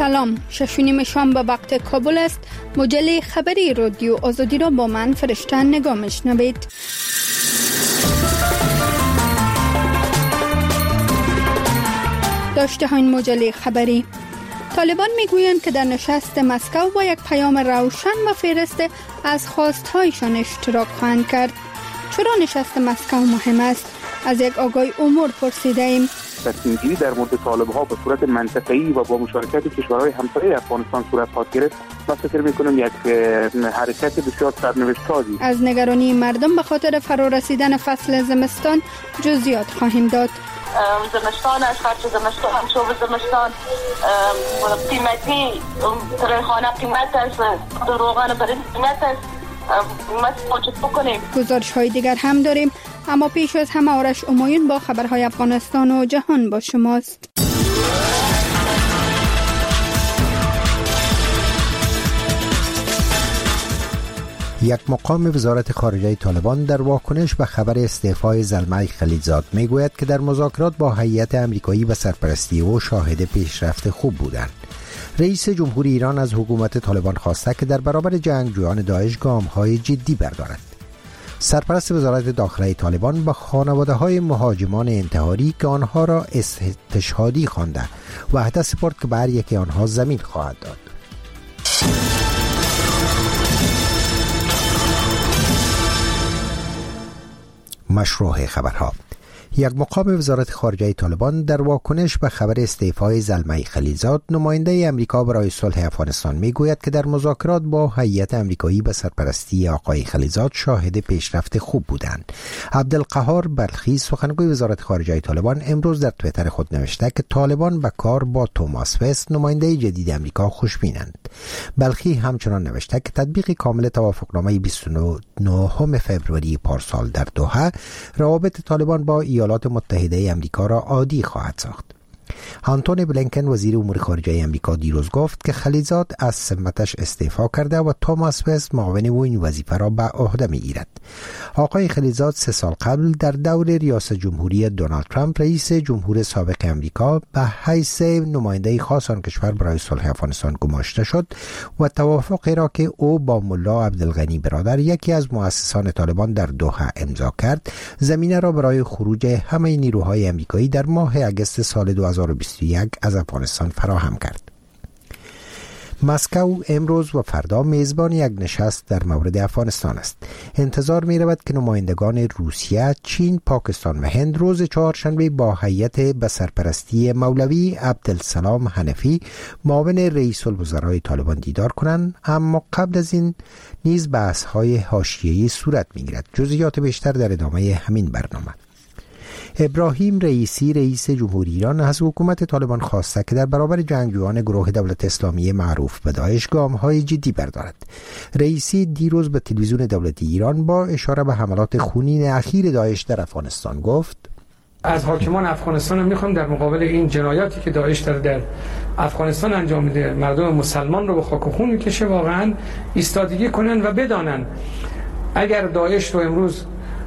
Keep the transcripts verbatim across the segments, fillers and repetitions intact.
سلام، شش و نیم شام به وقت کابل است. مجله خبری رادیو آزادی را با من فرشته نگاه میشنوید. داشته ها این مجله خبری: طالبان میگویند که در نشست مسکو با یک پیام روشن و فهرسته از خواستهایشان اشتراک خواهند کرد. چرا نشست مسکو مهم است؟ از یک آگای امور پرسیده ایم. تصمیم‌گیری در مورد طالب‌ها به صورت منطقه‌ای و با مشارکت کشورهای همسایه افغانستان صورت خواهد گرفت. من فکر می‌کنم یک حرکت بسیار سرنوشت‌سازی. از نگرانی مردم به خاطر فرارسیدن فصل زمستان جزئیات خواهیم داد. زمستان از خرچ زمستان هم شو زمستان قیمتی ریحانه قیمت است، روغن برنج قیمت است. گزارش های دیگر هم داریم، اما پیش از همه آرش امایون با خبرهای افغانستان و جهان با شماست. یک مقام وزارت خارجه طالبان در واکنش به خبر استعفای زلمه خلیلزاد میگوید که در مذاکرات با هیئت آمریکایی و سرپرستی او شاهد پیشرفت خوب بودند. رئیس جمهوری ایران از حکومت طالبان خواسته که در برابر جنگجویان داعش گام‌های جدی بردارد. سرپرست وزارت داخله طالبان با خانواده‌های مهاجمان انتحاری که آنها را استشهادی خوانده وعده سپرد که به هر یکی آنها زمین خواهد داد. مشروع خبرها: یک مقام وزارت خارجه طالبان در واکنش به خبر استعفای زلمه خلیلزاد نماینده امریکا برای صلح افغانستان میگوید که در مذاکرات با هیئت آمریکایی به سرپرستی آقای خلیلزاد شاهد پیشرفت خوب بودند. عبدالقهار بلخی سخنگوی وزارت خارجه طالبان امروز در توییتر خود نوشته که طالبان به کار با توماس وست نماینده جدید امریکا خوشبینند. بلخی همچنان نوشته که تطبیق کامل توافقنامه بیست و نه فوریه پارسال در دوحه روابط طالبان با ایالات متحده امریکا را عادی خواهد ساخت. آنتونی بلینکن وزیر امور خارجه امریکا دیروز گفت که خلیلزاد از سمتش استعفا کرده و توماس وست معاون او این وظیفه را به عهده میگیرد. آقای خلیلزاد سه سال قبل در دور ریاست جمهوری دونالد ترامپ رئیس جمهور سابق امریکا به حیث نماینده خاص آن کشور برای صلح افغانستان گماشته شد و توافقی را که او با ملا عبدالغنی برادر یکی از مؤسسان طالبان در دوحه امضا کرد زمینه را برای خروج همه نیروهای امریکایی در ماه اگست سال دو هزار و بیست و یک از افغانستان فراهم کرد. مسکو امروز و فردا میزبان یک نشست در مورد افغانستان است. انتظار می رود که نمایندگان روسیه، چین، پاکستان و هند روز چهارشنبه با هیئت به سرپرستی مولوی عبدالسلام حنفی معاون رئیس الوزرای طالبان دیدار کنند، اما قبل از این نیز بحث‌های حاشیه‌ای صورت می‌گیرد. جزئیات بیشتر در ادامه همین برنامه. ابراهیم رئیسی رئیس جمهوری ایران از حکومت طالبان خواسته که در برابر جنگجویان گروه دولت اسلامی معروف به داعش گام‌های جدی بردارد. رئیسی دیروز به تلویزیون دولتی ایران با اشاره به حملات خونین اخیر داعش در افغانستان گفت: از حاکمان افغانستان میخوام در مقابل این جنایاتی که داعش در در افغانستان انجام میده، مردم مسلمان رو به خاک و خون میکشه، واقعا ایستادگی کنن و بدانن اگر داعش رو امروز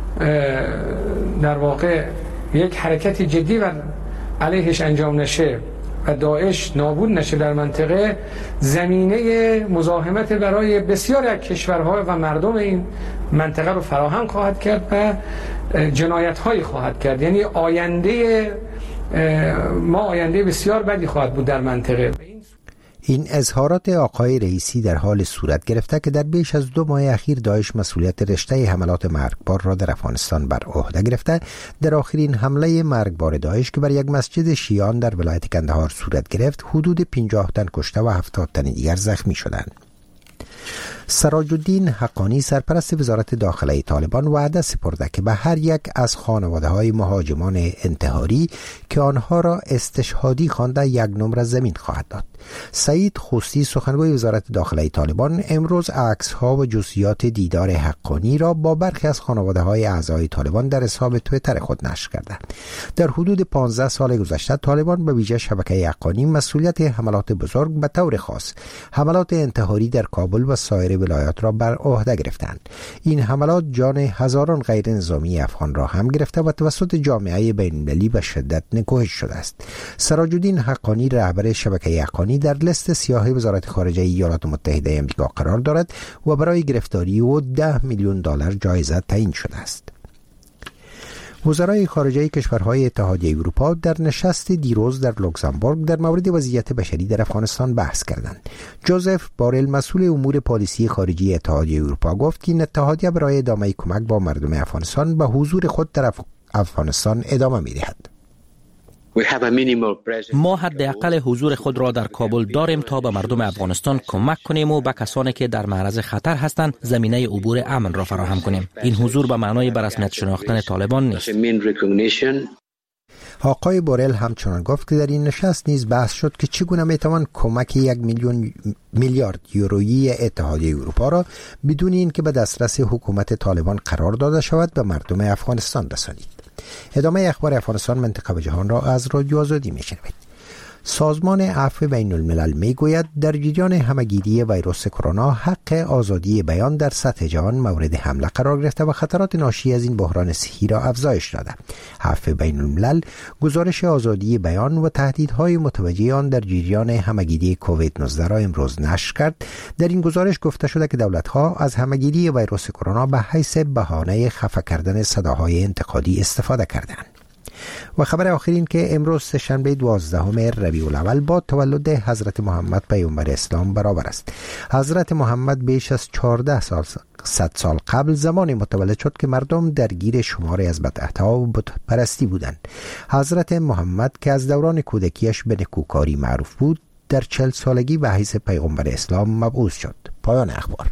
در واقع یک حرکت جدی و علیهش انجام نشه و داعش نابود نشه در منطقه، زمینه مزاحمت برای بسیاری از کشورها و مردم این منطقه رو فراهم خواهد کرد و جنایت‌هایی خواهد کرد. یعنی آینده ما آینده بسیار بدی خواهد بود در منطقه. این اظهارات آقای رئیسی در حال صورت گرفته که در بیش از دو ماه اخیر داعش مسئولیت رشته حملات مرگبار را در افغانستان بر عهده گرفته. در آخرین حمله مرگبار داعش که بر یک مسجد شیعیان در ولایت کندهار صورت گرفت، حدود پنجاه تن کشته و هفتاد تن دیگر زخمی شدند. سراج الدین حقانی سرپرست وزارت داخله طالبان وعده سپرده که به هر یک از خانواده‌های مهاجمان انتحاری که آنها را استشهادی خوانده یک نمره زمین خواهد داد. سعید خوستی سخنگوی وزارت داخله طالبان امروز عکس‌ها و جزئیات دیدار حقانی را با برخی از خانواده‌های اعضای طالبان در حساب توییتر خود نشر کرده. در حدود پانزده سال گذشته طالبان به ویژه شبکه حقانی مسئولیت حملات بزرگ، به طور خاص حملات انتحاری در کابل و سایر سایر ولایات را بر عهده گرفتند. این حملات جان هزاران غیر نظامی افغان را هم گرفته و توسط جامعه بین‌المللی به شدت نکوهش شده است. سراج الدین حقانی رهبر شبکه حقانی در لیست سیاه وزارت خارجه ایالات متحده آمریکا قرار دارد و برای گرفتاری او ده میلیون دلار جایزه تعیین شده است. وزرای خارجه کشورهای اتحادیه اروپا در نشست دیروز در لوکزامبورگ در مورد وضعیت بشری در افغانستان بحث کردند. جوزف بارل مسئول امور پالیسی خارجی اتحادیه اروپا گفت که این اتحادیه برای ادامه کمک با مردم افغانستان به حضور خود در افغانستان ادامه می‌دهد. ما حداقل حضور خود را در کابل داریم تا به مردم افغانستان کمک کنیم و به کسانی که در معرض خطر هستند زمینه عبور امن را فراهم کنیم. این حضور به معنای به رسمیت شناختن طالبان نیست. آقای بورل همچنان گفت که در این نشست نیز بحث شد که چگونه میتوان کمک یک میلیون میلیارد یورویی اتحادیه اروپا را بدون اینکه به دسترس حکومت طالبان قرار داده شود به مردم افغانستان رسانید. ادامه اخبار افغانستان، منطقه و جهان را از رادیو آزادی میشنوید. سازمان عفو بین الملل می گوید در جریان همهگیری ویروس کرونا حق آزادی بیان در سطح جهان مورد حمله قرار گرفته و خطرات ناشی از این بحران صحی را افزایش داده. عفو بین الملل گزارش آزادی بیان و تهدیدهای متوجه آن در جریان همهگیری کووید نوزده را امروز نشر کرد. در این گزارش گفته شده که دولت‌ها از همهگیری ویروس کرونا به حیث بهانه خفه کردن صداهای انتقادی استفاده کردند. و خبر آخر این که امروز سه‌شنبه دوازدهم ربیع الاول با تولد حضرت محمد پیامبر اسلام برابر است. حضرت محمد بیش از چهارده سال صد سال قبل زمانی متولد شد که مردم درگیر شماری از بدعت‌ها و بت پرستی بودند. حضرت محمد که از دوران کودکیش به نکوکاری معروف بود در چهل سالگی به حیث پیامبر اسلام مبعوث شد. پایان اخبار.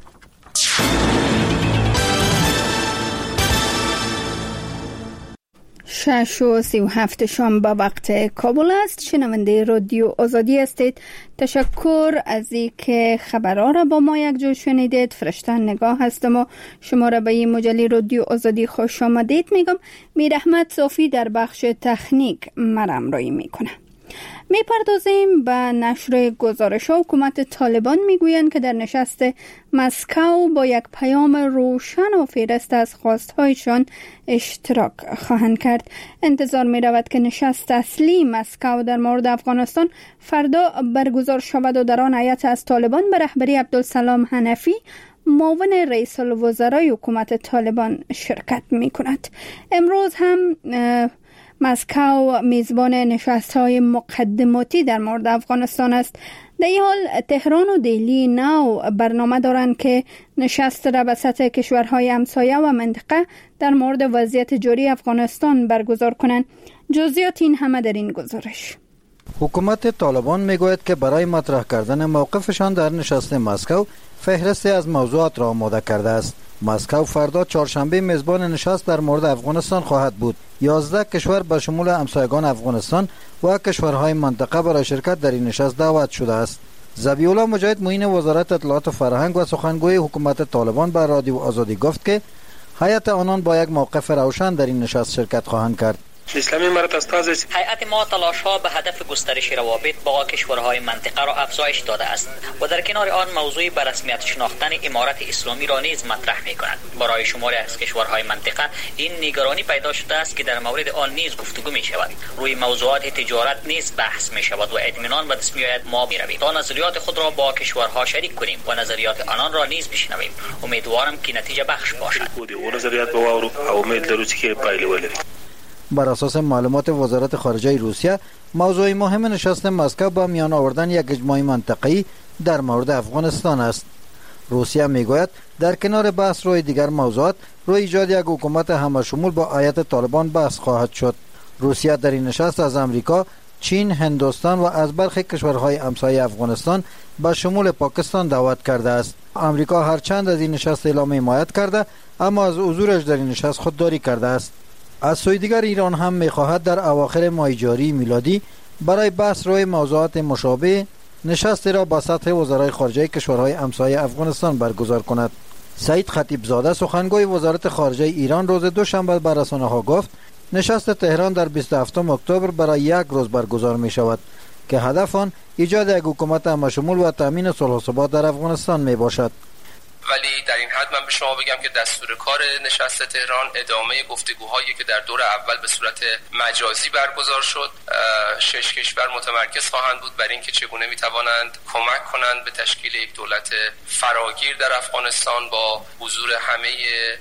شش و سی و هفت شام با وقت کابل است. شنونده رادیو آزادی هستید. تشکر از اینکه خبرها را با ما یک جور شنیدید. فرشتن نگاه هستم و شما را به این مجله رادیو آزادی خوش آمدید میگم. میر احمد صافی در بخش تکنیک مرام رایی میکنه. میپردازیم به نشر گزارش ها. حکومت طالبان میگویند که در نشست مسکو با یک پیام روشن و فهرست از خواستهایشان اشتراک خواهند کرد. انتظار می رود که نشست اصلی مسکو در مورد افغانستان فردا برگزار شود و در آن هیئت از طالبان به رهبری عبدالسلام حنفی معاون رئیس الوزرای حکومت طالبان شرکت می کند. امروز هم مسکو میزبان نشست‌های مقدماتی در مورد افغانستان است. در این حال تهران و دهلی نو برنامه دارند که نشست را به سطح کشورهای همسایه و منطقه در مورد وضعیت جاری افغانستان برگزار کنند. جزئیات این همه در این گزارش. حکومت طالبان میگوید که برای مطرح کردن موقفشان در نشست مسکو فهرستی از موضوعات را آماده کرده است. مسکو فردا چهارشنبه میزبان نشست در مورد افغانستان خواهد بود. یازده کشور به شمول همسایگان افغانستان و کشورهای منطقه برای شرکت در این نشست دعوت شده است. ذبیح الله مجاهد معین وزارت اطلاعات و فرهنگ و سخنگوی حکومت طالبان به رادیو آزادی گفت که هیئت آنان با یک موقف روشن در این نشست شرکت خواهند کرد. اسلامی امارت استازی هیئت ما تلاش‌ها به هدف گسترش روابط با کشورهای منطقه را افزایش داده است و در کنار آن موضوع به رسمیت شناختن امارت اسلامی را نیز مطرح می‌کند. برای شماری از کشورهای منطقه این نگرانی پیدا شده است که در مورد آن نیز گفتگو می‌شود. روی موضوعات تجارت نیز بحث می‌شود و اطمینان به دست می‌آید ما می‌رویم تا نظریات خود را با کشورها شریک کنیم و نظریات آنان را نیز بشنویم. امیدوارم که نتیجه بخش باشد. او نظریات بواورو او امید لرو که پایله ولري. بر اساس معلومات وزارت خارجه روسیه، موضوع مهم نشست مسکو با میان آوردن یک اجماع منطقه‌ای در مورد افغانستان است. روسیه میگوید در کنار بحث روی دیگر موضوعات، روی ایجاد یک حکومت همشمول با هیئت طالبان بحث خواهد شد. روسیه در این نشست از امریکا، چین، هندوستان و از برخی کشورهای همسایه افغانستان به شمول پاکستان دعوت کرده است. امریکا هرچند از این نشست اعلام حمایت کرده، اما از حضورش در این نشست خودداری کرده است. از سوی دیگر ایران هم می‌خواهد در اواخر ماه جاری میلادی برای بحث روی موضوعات مشابه نشستی را با سطح وزرای خارجه کشورهای همسایه افغانستان برگزار کند. سعید خطیبزاده سخنگوی وزارت خارجه ایران روز دوشنبه به رسانه‌ها گفت نشست تهران در بیست و هفتم اکتبر برای یک روز برگزار می شود که هدف آن ایجاد یک حکومت همشمول و تامین صلح و ثبات در افغانستان می باشد. ولی در این حد من به شما بگم که دستور کار نشست تهران ادامه گفتگوهایی که در دور اول به صورت مجازی برگزار شد. شش کشور متمرکز خواهند بود برای اینکه چگونه میتوانند کمک کنند به تشکیل یک دولت فراگیر در افغانستان با حضور همه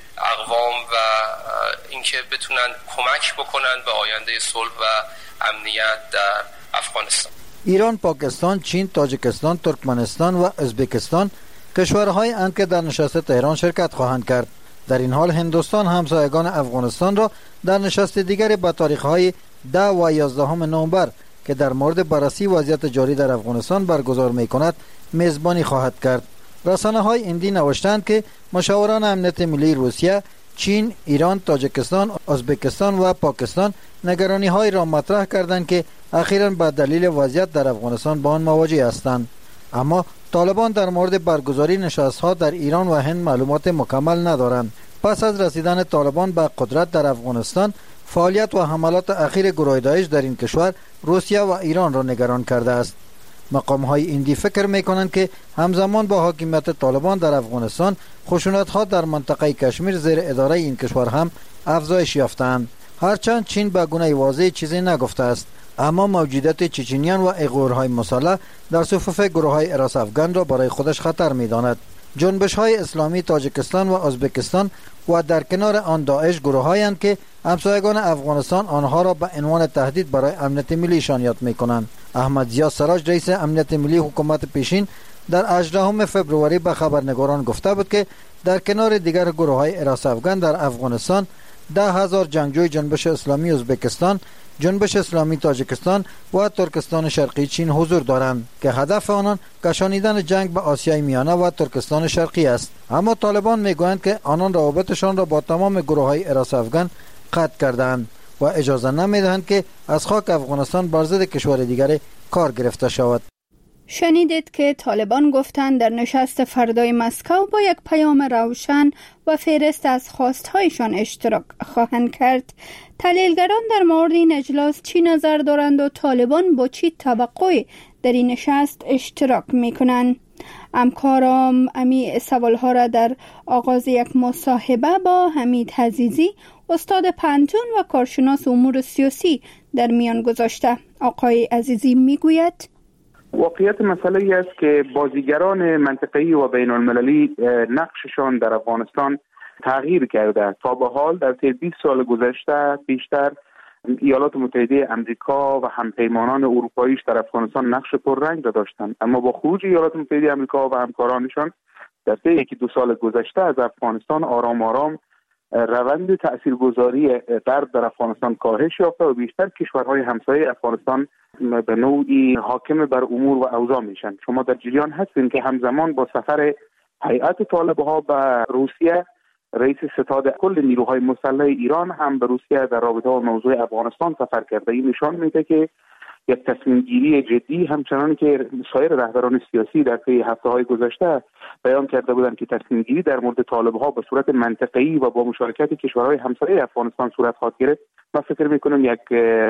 اقوام و اینکه بتونن کمک بکنن به آینده صلح و امنیت در افغانستان. ایران، پاکستان، چین، تاجیکستان، ترکمنستان و ازبکستان کشورهای اند که در نشست تهران شرکت خواهند کرد. در این حال هندوستان همسایگان افغانستان را در نشست دیگری به تاریخ‌های ده و یازده نوامبر که در مورد بررسی وضعیت جاری در افغانستان برگزار می‌کند میزبانی خواهد کرد. رسانه‌های هندی نوشتند که مشاوران امنیت ملی روسیه، چین، ایران، تاجیکستان، ازبکستان و پاکستان نگرانی‌های را مطرح کردند که اخیراً به دلیل وضعیت در افغانستان با آن مواجه هستند. اما طالبان در مورد برگزاری نشست‌ها در ایران و هند معلومات مکمل ندارند. پس از رسیدن طالبان به قدرت در افغانستان، فعالیت و حملات اخیر گروه داعش در این کشور روسیه و ایران را نگران کرده است. مقام‌های هندی فکر می‌کنند که همزمان با حاکمیت طالبان در افغانستان، خشونت‌ها در منطقه کشمیر زیر اداره این کشور هم افزایش یافته‌اند. هرچند چین به گونه واضح چیزی نگفته است، اما موجودیت چچنیان و ایغورهای مسلح در صفوف گروه‌های اراس افغان را برای خودش خطر می‌داند. جنبش‌های اسلامی تاجیکستان و ازبکستان و در کنار آن داعش گروه‌هایند که همسایگان افغانستان آنها را به عنوان تهدید برای امنیت ملیشان یاد می‌کنند. احمد ضیا سراج، رئیس امنیت ملی حکومت پیشین، در هجدهم فوریه به خبرنگاران گفته بود که در کنار دیگر گروه‌های اراس افغان در افغانستان ده هزار جنگجوی جنبش اسلامی ازبکستان، جنبش اسلامی تاجیکستان و ترکستان شرقی چین حضور دارند که هدف آنان کشانیدن جنگ به آسیای میانه و ترکستان شرقی است. اما طالبان میگویند که آنان روابطشان را با تمام گروه‌های اراس افغان قطع کردند و اجازه نمیدهند که از خاک افغانستان بر ضد کشور دیگری کار گرفته شود. شنیدید که طالبان گفتند در نشست فردای مسکو با یک پیام روشن و فهرست از خواستهایشان اشتراک خواهند کرد. تحلیلگران در مورد این اجلاس چی نظر دارند و طالبان با چی توقعی در این نشست اشتراک میکنند؟ همکارم امی سوالها را در آغاز یک مصاحبه با حمید عزیزی، استاد پنتون و کارشناس امور سیاسی در میان گذاشته. آقای عزیزی میگوید واقعیت مسئله ای است که بازیگران منطقه‌ای و بین المللی نقششان در افغانستان تغییر کرده. تا به حال در طی بیست سال گذشته بیشتر ایالات متحده آمریکا و همپیمانان اروپاییش در افغانستان نقش پررنگ داشتند، اما با خروج ایالات متحده آمریکا و همکارانشان در طی یکی دو سال گذشته از افغانستان آرام آرام روند تاثیرگذاری غرب در افغانستان کاهش یافته و بیشتر کشورهای همسایه افغانستان به نوعی حاکم بر امور و اوضاع میشن. شما در جریان هستین که همزمان با سفر هیئت طالبها به روسیه، رئیس ستاد کل نیروهای مسلح ایران هم به روسیه در رابطه با موضوع افغانستان سفر کرده. این نشان میده که یک تصمیم گیری جدی، همچنان که سایر رهبران سیاسی در طی هفته‌های گذشته بیان کرده بودند که تصمیم گیری در مورد طالبها به صورت منطقه‌ای و با مشارکت کشورهای همسایه افغانستان صورت خواهد گرفت. من فکر می‌کنم یک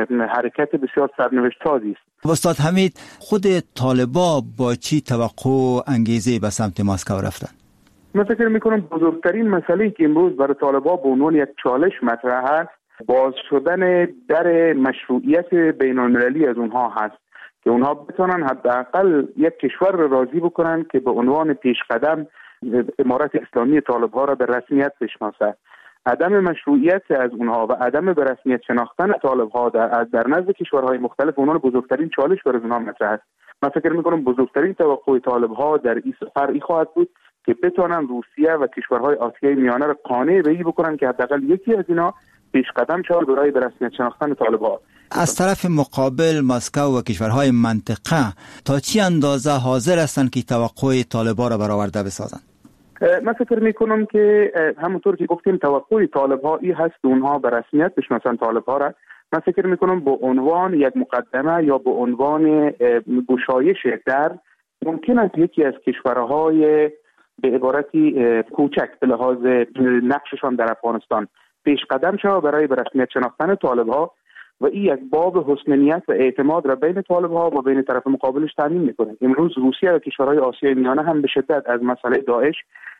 حرکت بسیار سرنوشت‌سازی است. استاد حمید، خود طالبا با چی توقع و انگیزه به سمت مسکو رفتن؟ من فکر می‌کنم بزرگترین مسئله‌ای که امروز برای طالبا به عنوان یک چالش مطرح است، باز شدن در مشروعیت بین المللی از اونها هست که اونها بتونن حداقل یک کشور را راضی بکنن که به عنوان پیشقدم امارت اسلامی طالبها را به رسمیت بشناسه. عدم مشروعیت از اونها و عدم به رسمیت شناختن طالبها در در نزد کشورهای مختلف اونها بزرگترین چالش برای اونها مطرح است. من فکر می‌کنم بزرگترین توقع طالبها در این سفر این خواهد بود که بتونن روسیه و کشورهای آسیای میانه را قانع به این بکنن که حداقل یکی از اینا پیش قدم شود برای به رسمیت شناختن طالبها. از طرف مقابل مسکو و کشورهای منطقه تا چی اندازه حاضر هستند که توقع طالبها را برآورده بسازند؟ من فکر میکنم که همونطور که گفتیم توقع طالبها این هست اونها به رسمیت بشناسن طالبها را. من فکر میکنم به عنوان یک مقدمه یا به عنوان گشایش در ممکن است یکی از کشورهای به عبارتی کوچک به لحاظ نقششان در افغانستان پیش قدم شود برای به رسمیت شناختن طالبها و این یک باب حسن نیت و اعتماد را بین طالبها و بین طرف مقابلش تامین میکنه. امروز روسیه و کشورهای آسیای میانه هم به شدت از مسئله داعش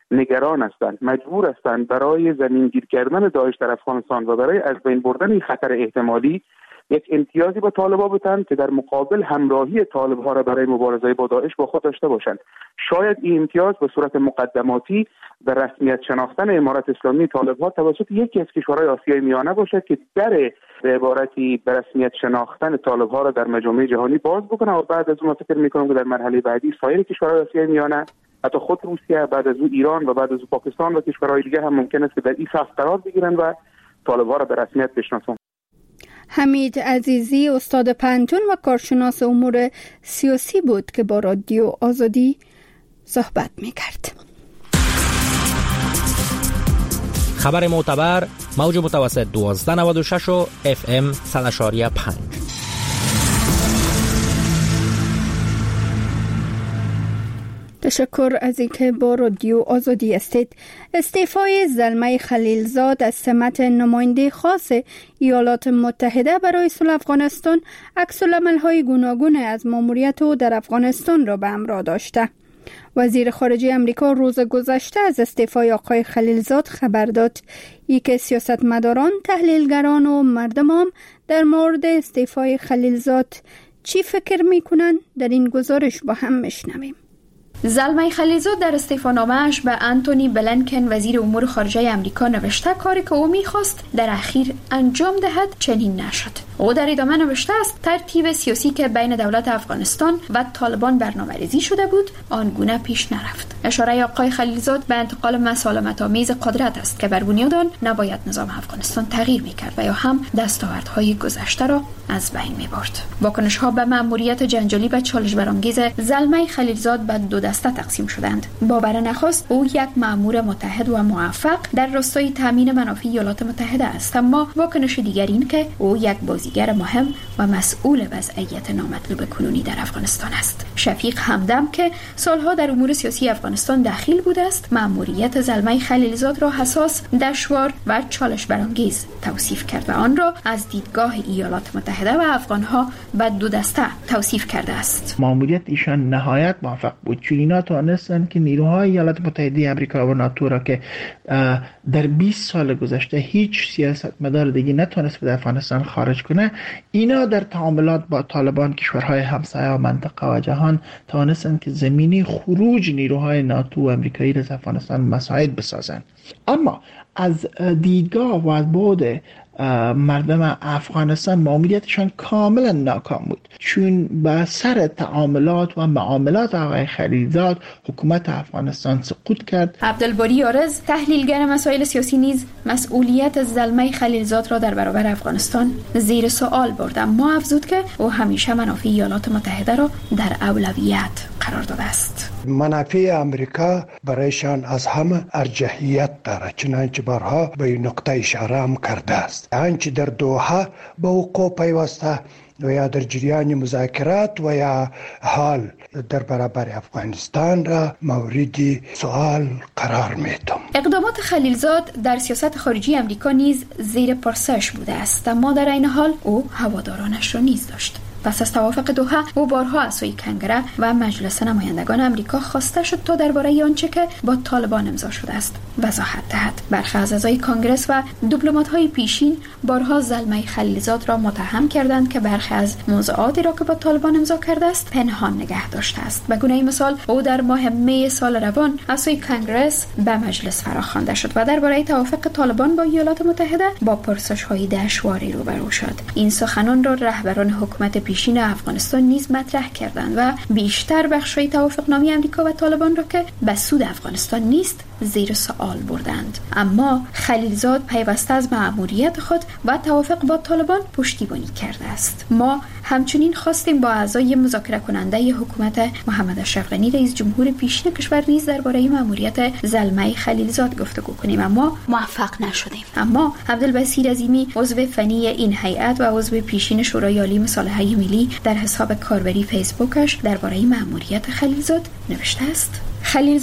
نگران هستند، مجبور هستند برای زمینگیر کردن داعش در افغانستان و برای از بین بردن این خطر احتمالی یک امتیازی با طالبان بتن که در مقابل همراهی طالب‌ها را برای مبارزه با داعش با خود داشته باشند. شاید این امتیاز به صورت مقدماتی در رسمیت شناختن امارت اسلامی طالب‌ها توسط یکی از کشورهای آسیای میانه باشد که در به عبارتی به رسمیت شناختن طالب‌ها را در مجامع جهانی باز بکنه و بعد از اون فکر می‌کنم که در مرحله بعدی سایر کشورهای آسیای میانه، حتی خود روسیه، بعد از اون ایران و بعد از اون پاکستان و کشورهای دیگه هم ممکن است که در این صف قرار بگیرن و طالب‌ها را به رسمیت بشناسند. حمید عزیزی استاد پنتون و کارشناس امور سیاسی بود که با رادیو آزادی صحبت می‌کرد. خبر معتبر موج متوسط دوازده نود و شش و اف ام صد و پنج. تشکر از اینکه با رادیو آزادی هستید. استعفای زلمه خلیلزاد از سمت نماینده خاص ایالات متحده برای صلح افغانستان عکس‌العمل‌های گوناگون از ماموریت او در افغانستان را به همراه داشته. وزیر خارجه امریکا روز گذشته از استعفای آقای خلیلزاد خبر داد. ای که سیاستمداران، تحلیلگران و مردم هم در مورد استعفای خلیلزاد چی فکر میکنن در این گزارش با هم میشنویم. زلمه خلیلزاد در استعفانامه‌اش به انتونی بلینکن وزیر امور خارجه امریکا نوشته کاری که او می‌خواست در اخیر انجام دهد چنین نشد. او در ادامه نوشته است ترتیب سیاسی که بین دولت افغانستان و طالبان برنامه‌ریزی شده بود آنگونه پیش نرفت. اشاره آقای خلیلزاد به انتقال مسالمت‌آمیز قدرت است که بر بنیاد آن نباید نظام افغانستان تغییر می‌کرد و یا هم دستاوردهای گذشته را از بین می‌برد. واکنش‌ها به مأموریت جنجالی و چالش برانگیز زلمه خلیلزاد به دو دسته تقسیم شدند. با بر نخست او یک مأمور متحد و موفق در راستای تامین منافع ایالات متحده است، اما واکنش دیگر این که او یک بازیگر مهم و مسئول وضعیت نامطلوب کنونی در افغانستان است. شفیق همدم که سالها در امور سیاسی افغانستان دخیل بوده است، مأموریت زلمه خلیلزاد را حساس، دشوار و چالش برانگیز توصیف کرد و آن را از دیدگاه ایالات متحده و افغانها به دو دسته توصیف کرده است. مأموریت ایشان نهایت موفق بود، چون اینا توانستند که نیروهای ایالات متحده آمریکا و ناتو را که در بیست سال گذشته هیچ سیاستمدار دیگه نتونست به افغانستان خارج کنه، اینا در تعاملات با طالبان، کشورهای همسایه و منطقه و جهان توانستند که زمینه خروج نیروهای ناتو و آمریکایی از افغانستان مساعد بسازند. اما از دیدگاه و از بعد مردم افغانستان مأموریتشان کاملا ناکام بود، چون به سر تعاملات و معاملات آقای خلیلزاد حکومت افغانستان سقوط کرد. عبدالباری آرز تحلیلگر مسائل سیاسی نیز مسئولیت زلمه خلیلزاد را در برابر افغانستان زیر سوال برد، اما افزود که او همیشه منافع ایالات متحده را در اولویت قرار داده است. منافع امریکا برایشان از همه ارجحیت دارد، چنانچه بارها به این نقطه اشاره هم کرده است. آنچه در دوحه به وقوع پیوسته و یا در جریان مذاکرات و یا حال در برابر افغانستان را مورد سوال قرار میدم. اقدامات خلیلزاد در سیاست خارجی امریکا نیز زیر پرسش بوده است، اما در این حال او هوادارانش را نیز داشت. پس از توافق دوحه او بارها از سوی کنگره و مجلس نمایندگان امریکا خواسته شد تا درباره آنچه که با طالبان امضا شده است وضاحت دهد. برخی از اعضای کانگرس و دیپلمات‌های پیشین بارها زلمه خلیلزاد را متهم کردند که برخی از موضوعاتی را که با طالبان امضا کرده است پنهان نگه داشته است. به گونه مثال او در ماه می سال روان از سوی کانگرس به مجلس فراخوانده شد و درباره توافق طالبان با ایالات متحده با پرسش‌های دشواری روبرو شد. این سخنان را رهبران حکومت پیشین افغانستان نیز مطرح کردند و بیشتر بخش‌های توافقنامه آمریکا و طالبان را که به سود افغانستان نیست زیر سوال بردند. اما خلیلزاد پیوسته از مأموریت خود و توافق با طالبان پشتیبانی کرده است. ما همچنین خواستیم با اعضای مذاکره کننده حکومت محمد اشرف غنی رئیس جمهور پیشین کشور نیز درباره مأموریت زلمه خلیلزاد گفتگو کنیم، اما موفق نشدیم. اما عبدالبصیر عظیمی عضو فنی این هیئت و عضو پیشین شورای عالی مصالحه ملی در حساب کاربری فیسبوکش درباره مأموریت خلیلزاد نوشته است: خلیلزاد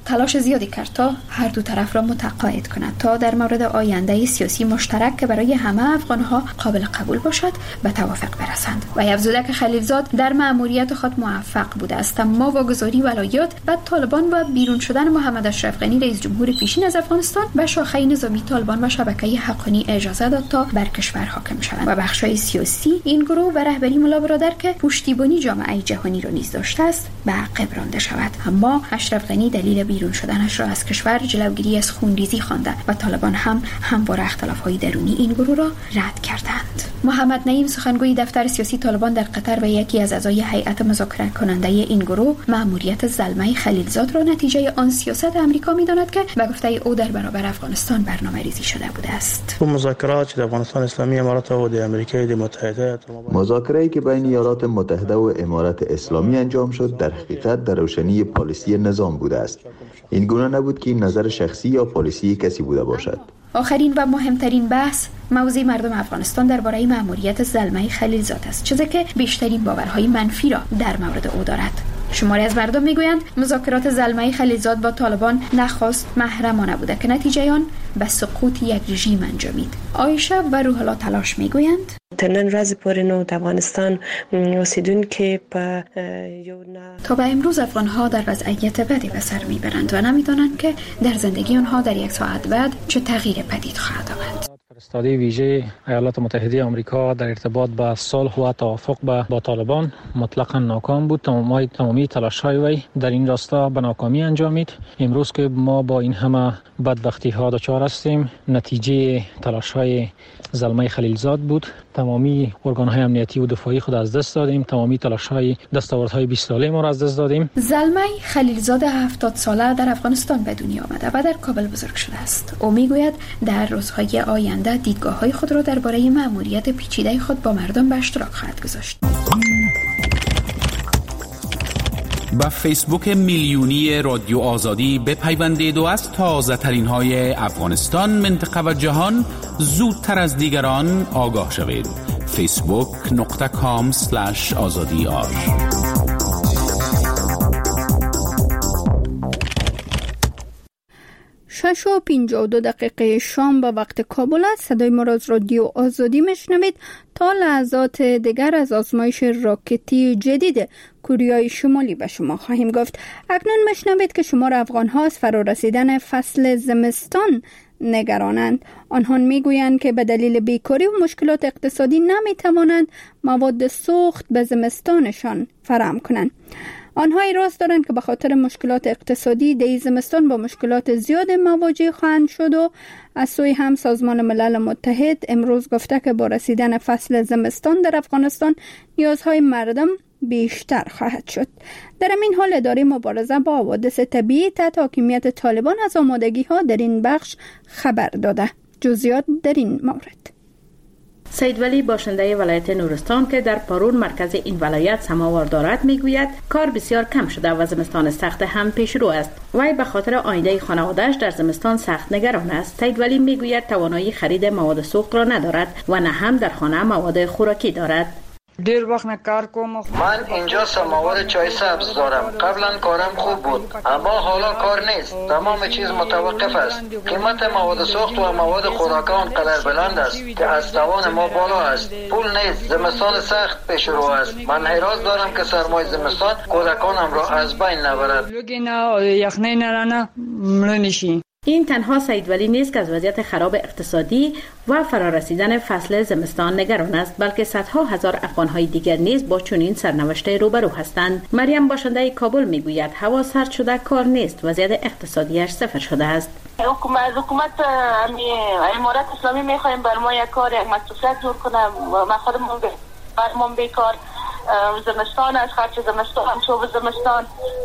تلاش زیادی کرد تا هر دو طرف را متقاعد کند تا در مورد آینده سیاسی مشترک که برای همه افغانها قابل قبول باشد به توافق برسند. و افزوده که خلیلزاد در مأموریت خود موفق بوده است، اما واگذاری ولایات و طالبان و بیرون شدن محمد اشرف غنی رئیس جمهور پیشین از افغانستان و شاخه نظامی طالبان و شبکه حقانی اجازه داد تا بر کشور حاکم شوند و بخشای سیاسی این گروه و رهبری ملا برادر که پشتیبانی جامعه جهانی را نیز داشته است به عقب رانده شود. اما اشرف غنی دلیل بیرون شدنش را از کشور جلوگیری از خونریزی خوانده و طالبان هم همواره اختلاف‌های درونی این گروه را رد کردند. محمد نعیم سخنگوی دفتر سیاسی طالبان در قطر و یکی از اعضای هیئت مذاکره کننده این گروه مأموریت زلمه خلیلزاد را نتیجه آن سیاست آمریکا می‌داند که به گفته او در برابر افغانستان برنامه‌ریزی شده بوده است. مذاکرات در افغانستان اسلامی امارات و امریکای متحده مذاکره‌ای که بین ایالات متحده و امارات اسلامی انجام شد در حقیقت در روشنی پالیسی نظام بوده است. این گونه نبود که نظر شخصی یا پالیسی کسی بوده باشد. آخرین و مهمترین بحث موضوع مردم افغانستان درباره مأموریت زلمه خلیلزاد است، چیزی که بیشترین باورهای منفی را در مورد او دارد. شماری از مردم میگویند مذاکرات زلمه خلیلزاد با طالبان نخواست محرمانه بوده که نتیجه آن به سقوط یک رژیم انجامید. عایشه و روح الله تلاش میگویند تنن ورځ پورې نو د افغانستان اوسیدونکو په یو تا به امروز افغانها در وضعیت بدی به سر میبرند و نمیدانند که در زندگی آنها در یک ساعت بعد چه تغییر پدید خواهد آمد. فرستاده ویژه ایالات متحده آمریکا در ارتباط با صلح و توافق با, با طالبان مطلقاً ناکام بود. تمامی تمامی تلاش‌های وی در این راستا به ناکامی انجامید. امروز که ما با این همه بدبختی ها دچار هستیم، نتیجه تلاش‌های زلمه خلیلزاد بود. تمامی ارگان‌های امنیتی و دفاعی خود از دست دادیم. تمامی تلاش‌های دستاوردهای بیست ساله ما را از دست دادیم. زلمه خلیلزاد هفتاد ساله در افغانستان به دنیا آمده و در کابل بزرگ شده است. او میگوید در روزهای آینده دیدگاه‌های خود را درباره مأموریت پیچیده خود با مردم به اشتراک خواهد گذاشت. با فیسبوک میلیونی رادیو آزادی بپیوندید و از تازه ترین های افغانستان، منطقه و جهان زودتر از دیگران آگاه شوید. فیسبوک نقطه کام سلش آزادی آر. شش و پنجاه و دو دقیقه شام به وقت کابل است. صدای ما را از رادیو آزادی میشنوید. تا لحظات دیگر از آزمایش راکتی جدید کره شمالی به شما خواهیم گفت. اکنون میشنوید که شمار افغان‌ها از فرارسیدن فصل زمستان نگرانند. آنها میگویند که به دلیل بیکاری و مشکلات اقتصادی نمیتوانند مواد سوخت به زمستانشان فراهم کنند. آنها ایراز دارند که به خاطر مشکلات اقتصادی دی زمستان با مشکلات زیاد مواجه خواهند شد و از سوی هم سازمان ملل متحد امروز گفته که با رسیدن فصل زمستان در افغانستان نیازهای مردم بیشتر خواهد شد. در این حال اداره مبارزه با حوادث طبیعی تحت حاکمیت طالبان از آمادگی ها در این بخش خبر داده. جزئیات در این مورد. سید ولی باشنده ولایت نورستان که در پارون مرکز این ولایت سماوار دارد میگوید کار بسیار کم شده و زمستان سخت هم پیش رو است. وی به خاطر آینده خانواده‌اش در زمستان سخت نگران است. سید ولی میگوید توانایی خرید مواد سوخت را ندارد و نه هم در خانه مواد خوراکی دارد. دیر وقت کار کوم. من اینجا سماور چای سبز دارم. قبلا کارم خوب بود اما حالا کار نیست. تمام چیز متوقف است. قیمت مواد سوخت و مواد خوراکی آنقدر بلند است که از توان ما بالا است. پول نیست. زمستان سخت پیش رو است. من حراس دارم که سرمای زمستان کودکانم را از بین نبرد. لگینا یخنی نرانه مړنشي. این تنها سید ولی نیست که از وضعیت خراب اقتصادی و فرارسیدن فصل زمستان نگران است، بلکه صدها هزار افغان‌های دیگر نیز با چنین سرنوشت روبرو هستند. مریم باشنده کابل میگوید هوا سرد شده، کار نیست، وضعیت اقتصادیش صفر شده است. حکومت حکومت امارات اسلامی میخوایم بر ما یک کار یک مصرفیت جور کنه. ما خودمون برمون بیکار زمستان است، خرچ زمستان، شوب زمستان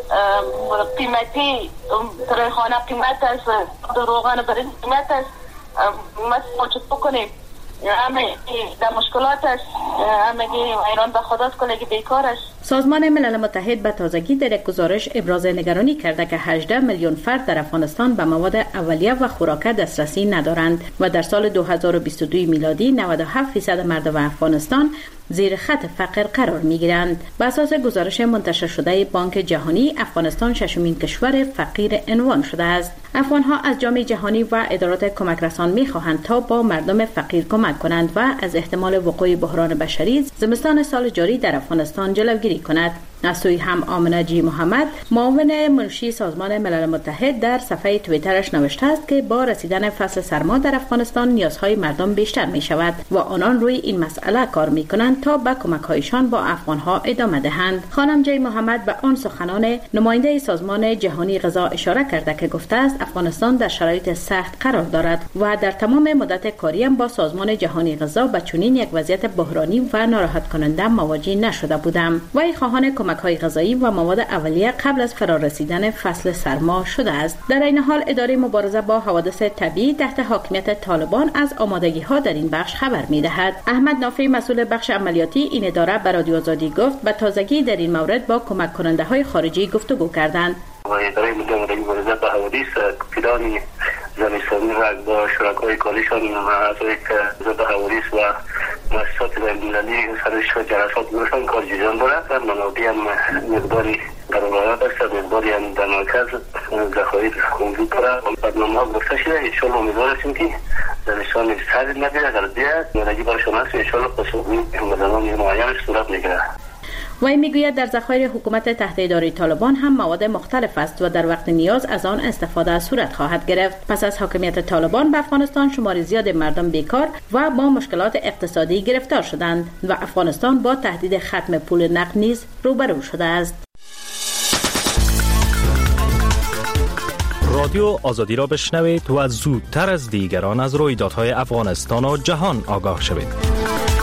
قیمتی ترخانه قیمت است، روغن برنج قیمت است. ما چه بکنیم؟ همه در مشکلات است. همه ایران به خداست کلگی بیکار است. سازمان ملل متحد به تازگی در یک گزارش ابراز نگرانی کرده که هجده میلیون فرد در افغانستان به مواد اولیه و خوراک دسترسی ندارند و در سال دو هزار و بیست و دو میلادی نود و هفت درصد مردم افغانستان زیر خط فقر قرار می‌گیرند. بر اساس گزارش منتشر شده بانک جهانی، افغانستان ششمین کشور فقیر عنوان شده است. افغان‌ها از جامعه جهانی و ادارات کمک رسان می‌خواهند تا با مردم فقیر کمک کنند و از احتمال وقوع بحران بشری زمستان سال جاری در افغانستان جلوگیری کند. از سوی هم آمنه جی محمد، معاون منشی سازمان ملل متحد، در صفحه توییترش نوشته است که با رسیدن فصل سرما در افغانستان نیازهای مردم بیشتر می شود و آنان روی این مسئله کار می کنند تا به کمک‌هایشان با افغان‌ها ادامه دهند. خانم جی محمد به آن سخنان نماینده سازمان جهانی غذا اشاره کرده که گفته است افغانستان در شرایط سخت قرار دارد و در تمام مدت کاری با سازمان جهانی غذا با چنین یک وضعیت بحرانی و ناراحت کننده مواجه نشده بودم. وی خواهان کمک‌های غذایی و مواد اولیه قبل از فرا رسیدن فصل سرما شده است. در این حال اداره مبارزه با حوادث طبیعی تحت حاکمیت طالبان از آمادگی‌ها در این بخش خبر می‌دهد. احمد نافی، مسئول بخش عملیاتی این اداره، به رادیو آزادی گفت به تازگی در این مورد با کمک کننده‌های خارجی گفتگو کردند. و اداره ملی مبارزه با حوادث کلان زمستانی را با شرکای کالیشان و اعضای که به حوادث و مؤسسات بین‌المللی سرش جلسات گروشان کار جریان دارد و منابع هم مقداری در ولایت است، مقداری هم در مرکز ذخایر وجود دارد. برنامه‌ها گفته شده انشاءالله امیدوار هستیم که زمستان سرد نگیره، اگر بیاد نگی برشان هست انشاءالله خصوصی همزمان معین صورت میگیره. وی میگوید در ذخایر حکومت تحت اداره طالبان هم مواد مختلف است و در وقت نیاز از آن استفاده صورت خواهد گرفت. پس از حاکمیت طالبان به افغانستان شمار زیاد مردم بیکار و با مشکلات اقتصادی گرفتار شدند و افغانستان با تهدید ختم پول نقد نیز روبرو شده است. رادیو آزادی را بشنوید و زودتر از دیگران از رویدادهای افغانستان و جهان آگاه شوید.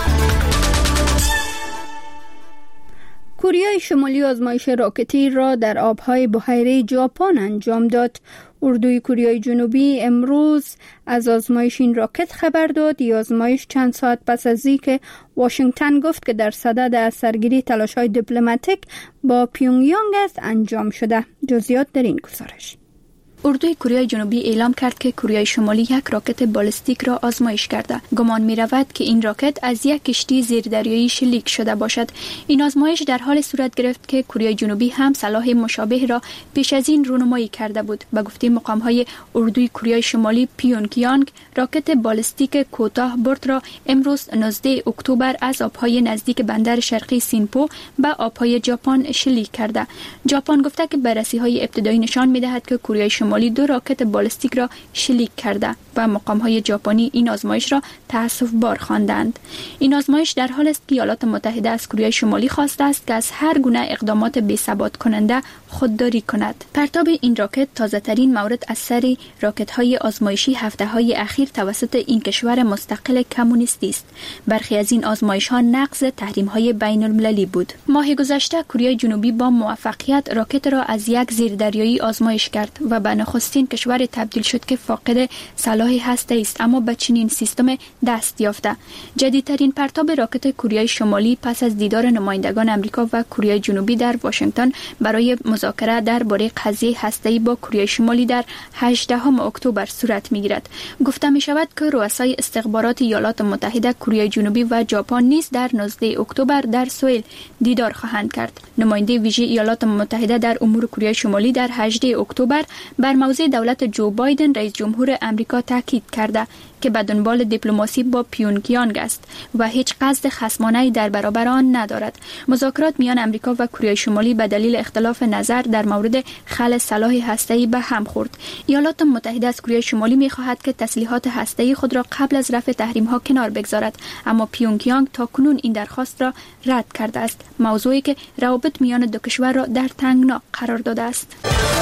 کره شمالی آزمایش راکتی را در آبهای بحیره ژاپن انجام داد. اردوی کره جنوبی امروز از آزمایش این راکت خبر داد. این آزمایش چند ساعت پس از اینکه واشنگتن گفت که در صدد اثرگیری تلاش‌های دیپلماتیک با پیونگیانگ است انجام شده. جزئیات در این گزارش. اردوی کره جنوبی اعلام کرد که کره شمالی یک راکت بالستیک را آزمایش کرده. گمان می رود که این راکت از یک کشتی زیردریایی شلیک شده باشد. این آزمایش در حال صورت گرفت که کره جنوبی هم سلاح مشابه را پیش از این رونمایی کرده بود. به گفته مقام‌های اردوی کره شمالی، پیونگیانگ راکت بالستیک کوتاه برد را امروز نوزدهم اکتبر از آبهای نزدیک بندر شرقی سینپو به آبهای ژاپن شلیک کرده. ژاپن گفته که بررسی‌های ابتدایی نشان می‌دهد که کره شمالی دو راکت بالستیک را شلیک کرده و مقام‌های ژاپنی این آزمایش را تأسف‌بار خواندند. این آزمایش در حال است که ایالات متحده از کره شمالی خواسته است که از هر گونه اقدامات بی‌ثبات کننده خودداری کند. پرتاب این راکت تازه‌ترین مورد از سری راکت‌های آزمایشی هفته‌های اخیر توسط این کشور مستقل کمونیستی است. برخی از این آزمایش‌ها نقض تحریم‌های بین‌المللی بود. ماه گذشته کره جنوبی با موفقیت راکت را از یک زیردریایی آزمایش کرد و به نخستین کشور تبدیل شد که فاقد سلاح هسته‌ای است اما به چنین سیستم دست یافته. جدیدترین پرتاب راکت کره شمالی پس از دیدار نمایندگان آمریکا و کره جنوبی در واشنگتن برای مذاکره درباره قضیه هسته‌ای با کره شمالی در هجدهم اکتبر صورت می‌گیرد. گفته می‌شود که رؤسای استخبارات ایالات متحده، کره جنوبی و ژاپن نیز در نوزدهم اکتبر در سوئل دیدار خواهند کرد. نماینده ویژه ایالات متحده در امور کره شمالی در هجدهم اکتبر بر موضع دولت جو بایدن رئیس جمهور آمریکا تاکید کرده که به دنبال دیپلماسی با پیونگیانگ است و هیچ قصد خصمانه‌ای در برابر آن ندارد. مذاکرات میان آمریکا و کره شمالی به دلیل اختلاف نظر در مورد خلع سلاح هسته‌ای به هم خورد. ایالات متحده از کره شمالی می‌خواهد که تسلیحات هسته‌ای خود را قبل از رفع تحریم‌ها کنار بگذارد، اما پیونگیانگ تاکنون این درخواست را رد کرده است، موضوعی که روابط میان دو کشور را در تنگنا قرار داده است.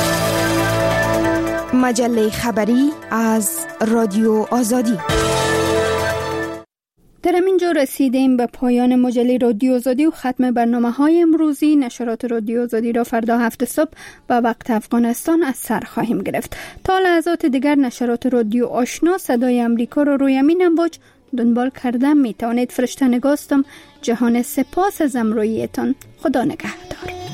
مجله خبری از رادیو آزادی. در همینجا رسیدیم به پایان مجله رادیو آزادی و ختم برنامه های امروزی. نشرات رادیو آزادی را فردا هفت صبح به وقت افغانستان از سر خواهیم گرفت. تا لحظات دیگر نشرات رادیو آشنا صدای امریکا را روی همین امواج دنبال کردم می توانید. فرشته نگاستم. جهان سپاس از امرویتان. خدا نگهدار.